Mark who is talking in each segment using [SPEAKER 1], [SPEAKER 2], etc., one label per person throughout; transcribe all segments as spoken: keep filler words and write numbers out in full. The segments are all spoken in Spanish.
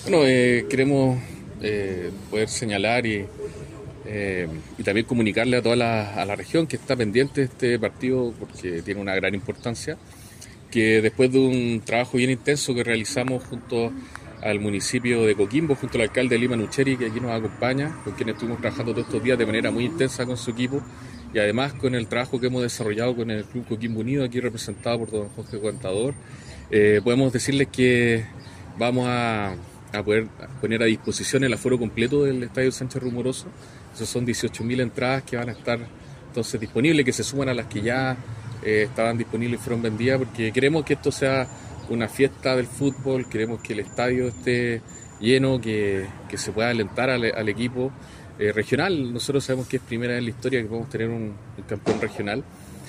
[SPEAKER 1] Bueno, eh, queremos eh, poder señalar y, eh, y también comunicarle a toda la, a la región que está pendiente de este partido porque tiene una gran importancia, que después de un trabajo bien intenso que realizamos junto al municipio de Coquimbo, junto al alcalde Lima Nucheri, que aquí nos acompaña, con quien estuvimos trabajando todos estos días de manera muy intensa con su equipo, y además con el trabajo que hemos desarrollado con el Club Coquimbo Unido, aquí representado por don Jorge Contador, eh, podemos decirles que vamos a, a poder poner a disposición el aforo completo del Estadio Sánchez Rumoroso. Esos son dieciocho mil entradas que van a estar entonces disponibles, que se suman a las que ya eh, estaban disponibles y fueron vendidas, porque queremos que esto sea una fiesta del fútbol, queremos que el estadio esté lleno, que, que se pueda alentar al, al equipo eh, regional. Nosotros sabemos que es primera vez en la historia que podemos tener un, un campeón regional,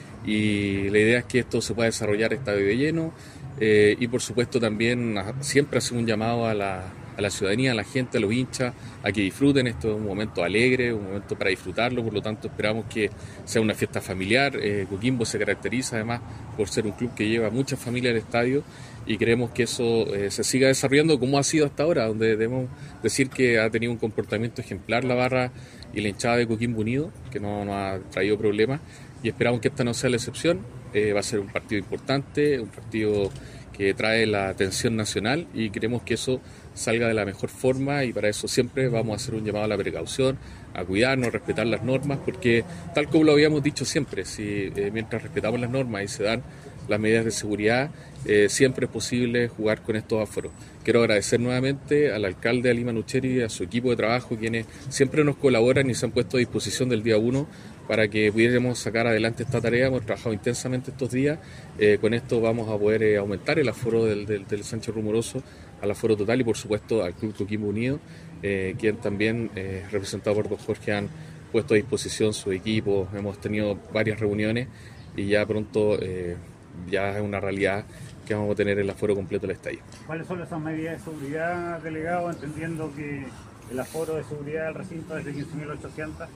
[SPEAKER 1] y la idea es que esto se pueda desarrollar estadio de lleno, eh, y por supuesto también a, siempre hacer un llamado a la, a la ciudadanía, a la gente, a los hinchas, a que disfruten. Esto es un momento alegre, un momento para disfrutarlo, por lo tanto esperamos que sea una fiesta familiar. eh, Coquimbo se caracteriza además por ser un club que lleva muchas familias al estadio, y queremos que eso eh, se siga desarrollando como ha sido hasta ahora, donde debemos decir que ha tenido un comportamiento ejemplar la barra y la hinchada de Coquimbo Unido, que no nos ha traído problemas, y esperamos que esta no sea la excepción. Eh, va a ser un partido importante, un partido que trae la atención nacional, y queremos que eso salga de la mejor forma, y para eso siempre vamos a hacer un llamado a la precaución, a cuidarnos, a respetar las normas, porque tal como lo habíamos dicho siempre, si eh, mientras respetamos las normas y se dan las medidas de seguridad, eh, siempre es posible jugar con estos aforos. Quiero agradecer nuevamente al alcalde Lima Nucheri y a su equipo de trabajo, quienes siempre nos colaboran y se han puesto a disposición del día uno para que pudiéramos sacar adelante esta tarea. Hemos trabajado intensamente estos días. Eh, con esto vamos a poder eh, aumentar el aforo del, del, del Sánchez Rumoroso al aforo total, y por supuesto al Club Coquimbo Unido, eh, quien también, eh, representado por don Jorge, han puesto a disposición su equipo. Hemos tenido varias reuniones y ya pronto eh, ya es una realidad que vamos a tener el aforo completo del estadio.
[SPEAKER 2] ¿Cuáles son esas medidas de seguridad, delegado, entendiendo que el aforo de seguridad del recinto es de quince mil ochocientos?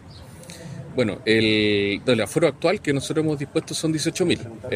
[SPEAKER 1] Bueno, el, el aforo actual que nosotros hemos dispuesto son dieciocho mil. No,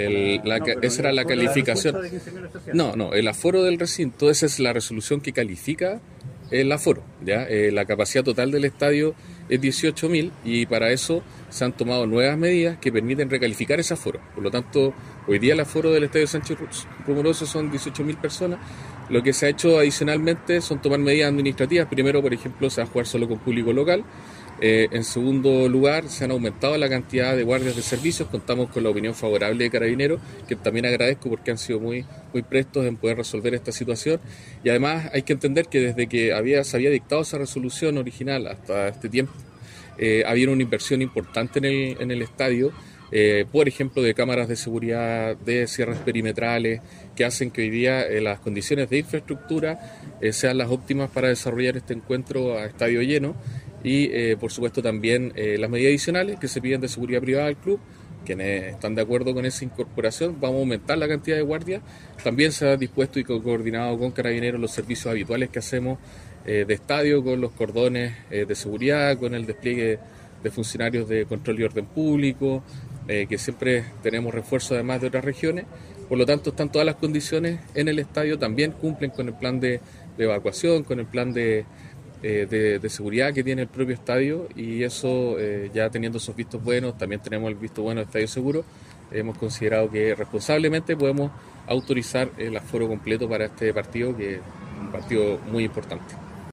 [SPEAKER 1] esa era la calificación. No, no, el aforo del recinto, esa es la resolución que califica el aforo, ¿ya? Eh, la capacidad total del estadio es dieciocho mil, y para eso se han tomado nuevas medidas que permiten recalificar ese aforo. Por lo tanto, hoy día el aforo del Estadio Sánchez Rumoroso son dieciocho mil personas. Lo que se ha hecho adicionalmente son tomar medidas administrativas. Primero, por ejemplo, se va a jugar solo con público local. Eh, en segundo lugar, se han aumentado la cantidad de guardias de servicios. Contamos con la opinión favorable de Carabineros, que también agradezco porque han sido muy, muy prestos en poder resolver esta situación. Y además hay que entender que desde que había, se había dictado esa resolución original hasta este tiempo, eh, había una inversión importante en el, en el estadio, eh, por ejemplo, de cámaras de seguridad, de cierres perimetrales, que hacen que hoy día eh, las condiciones de infraestructura eh, sean las óptimas para desarrollar este encuentro a estadio lleno. Y eh, por supuesto también eh, las medidas adicionales que se piden de seguridad privada al club, quienes están de acuerdo con esa incorporación. Vamos a aumentar la cantidad de guardias. También se ha dispuesto y coordinado con Carabineros los servicios habituales que hacemos eh, de estadio, con los cordones eh, de seguridad, con el despliegue de funcionarios de control y orden público, eh, que siempre tenemos refuerzo además de otras regiones. Por lo tanto, están todas las condiciones en el estadio, también cumplen con el plan de, de evacuación, con el plan de Eh, de, de seguridad que tiene el propio estadio, y eso eh, ya teniendo esos vistos buenos, también tenemos el visto bueno de Estadio Seguro. Hemos considerado que responsablemente podemos autorizar el aforo completo para este partido, que es un partido muy importante.